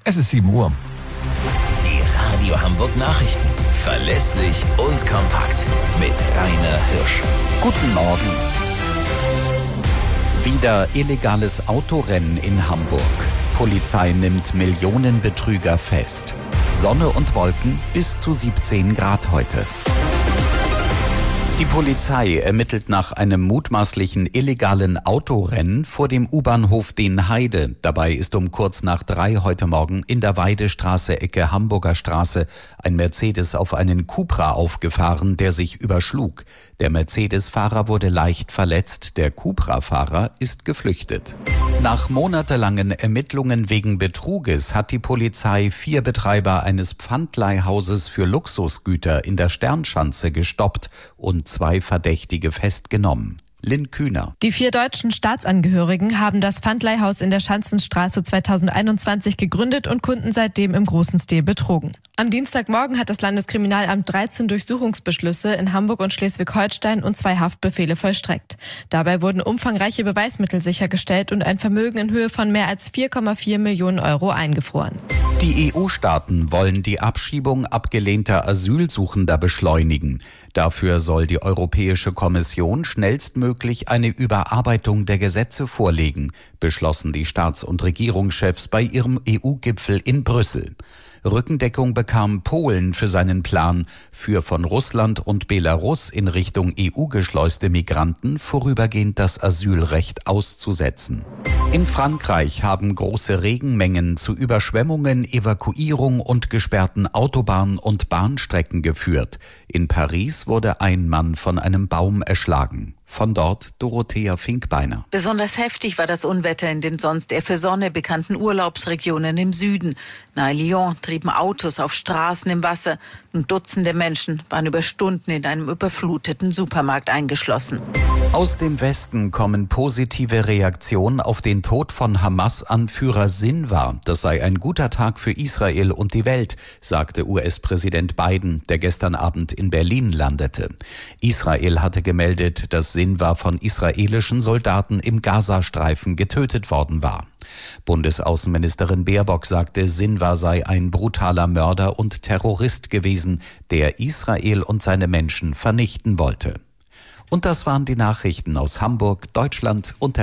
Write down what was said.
Es ist 7 Uhr. Die Radio Hamburg Nachrichten. Verlässlich und kompakt. Mit Rainer Hirsch. Guten Morgen. Wieder illegales Autorennen in Hamburg. Polizei nimmt Millionenbetrüger fest. Sonne und Wolken bis zu 17 Grad heute. Die Polizei ermittelt nach einem mutmaßlichen illegalen Autorennen vor dem U-Bahnhof Dänheide. Dabei ist um kurz nach 3 heute Morgen in der Weidestraße Ecke Hamburger Straße ein Mercedes auf einen Cupra aufgefahren, der sich überschlug. Der Mercedes-Fahrer wurde leicht verletzt, der Cupra-Fahrer ist geflüchtet. Nach monatelangen Ermittlungen wegen Betruges hat die Polizei 4 Betreiber eines Pfandleihhauses für Luxusgüter in der Sternschanze gestoppt und 2 Verdächtige festgenommen. Lynn Kühner. Die 4 deutschen Staatsangehörigen haben das Pfandleihhaus in der Schanzenstraße 2021 gegründet und Kunden seitdem im großen Stil betrogen. Am Dienstagmorgen hat das Landeskriminalamt 13 Durchsuchungsbeschlüsse in Hamburg und Schleswig-Holstein und 2 Haftbefehle vollstreckt. Dabei wurden umfangreiche Beweismittel sichergestellt und ein Vermögen in Höhe von mehr als 4,4 Millionen Euro eingefroren. Die EU-Staaten wollen die Abschiebung abgelehnter Asylsuchender beschleunigen. Dafür soll die Europäische Kommission schnellstmöglich eine Überarbeitung der Gesetze vorlegen, beschlossen die Staats- und Regierungschefs bei ihrem EU-Gipfel in Brüssel. Rückendeckung bekam Polen für seinen Plan, für von Russland und Belarus in Richtung EU geschleuste Migranten vorübergehend das Asylrecht auszusetzen. In Frankreich haben große Regenmengen zu Überschwemmungen, Evakuierung und gesperrten Autobahn- und Bahnstrecken geführt. In Paris wurde ein Mann von einem Baum erschlagen. Von dort Dorothea Finkbeiner. Besonders heftig war das Unwetter in den sonst eher für Sonne bekannten Urlaubsregionen im Süden. Nahe Lyon trieben Autos auf Straßen im Wasser und Dutzende Menschen waren über Stunden in einem überfluteten Supermarkt eingeschlossen. Aus dem Westen kommen positive Reaktionen auf den Tod von Hamas-Anführer Sinwar. Das sei ein guter Tag für Israel und die Welt, sagte US-Präsident Biden, der gestern Abend in Berlin landete. Israel hatte gemeldet, dass Sinwar von israelischen Soldaten im Gazastreifen getötet worden war. Bundesaußenministerin Baerbock sagte, Sinwar sei ein brutaler Mörder und Terrorist gewesen, der Israel und seine Menschen vernichten wollte. Und das waren die Nachrichten aus Hamburg, Deutschland und